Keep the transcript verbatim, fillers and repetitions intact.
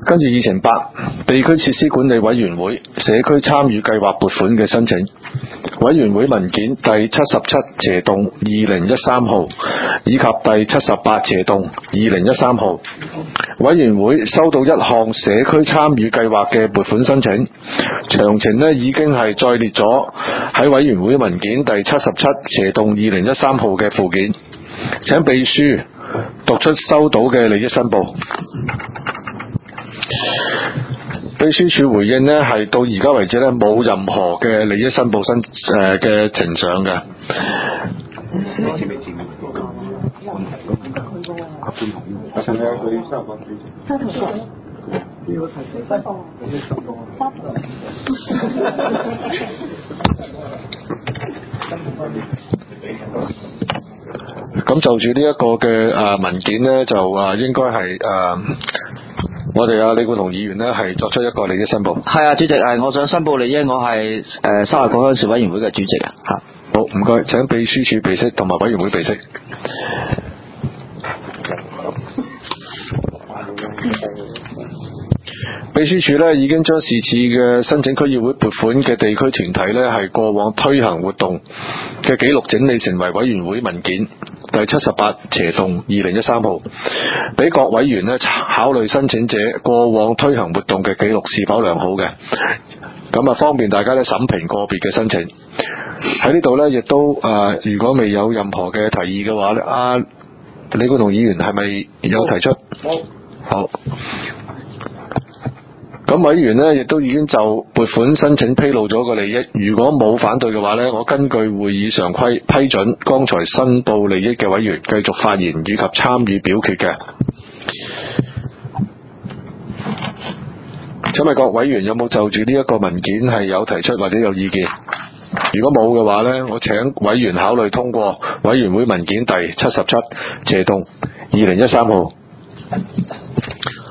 跟住議程八，地區設施管理委員會社區參與計劃撥款嘅申請。委員會文件第七十七斜洞二零一三號以及第七十八斜洞二零一三號。委員會收到一項社區參與計劃嘅撥款申請，詳情呢已經係載列咗喺委員會文件第七十七斜洞二零一三號嘅附件，請秘書讀出收到嘅利益申報。秘書處回應呢係到而家為止呢冇任何嘅利益申報申誒嘅呈上嘅。咁就住呢一個嘅誒文件呢，就誒應該係誒。我哋啊李冠同議員呢係作出一個利益申報。 係啊，主席，係我想申報利益，我係誒沙頭角鄉事委員會嘅主席啊。吓， 好，唔該，請秘書處備悉同埋委員會備悉。秘書處呢已經將是次嘅申請區議會撥款嘅地區團體呢係過往推行活動嘅記錄整理成為委員會文件第七十八斜洞二零一三號，俾各委員呢考慮申請者過往推行活動嘅記錄是否良好嘅，咁啊方便大家呢審評個別嘅申請。喺呢度呢亦都誒、呃，如果未有任何嘅提議嘅話呢，啊李冠同議員係咪有提出？好。好。咁委員呢亦都已經就撥款申請披露咗個利益，如果冇反對嘅話呢，我根據會議常規批准剛才申報利益嘅委員繼續發言以及參與表決嘅。請問各委員有冇就住呢一個文件係有提出或者有意見？如果冇嘅話呢，我請委員考慮通過委員會文件第七十七斜洞二零一三號。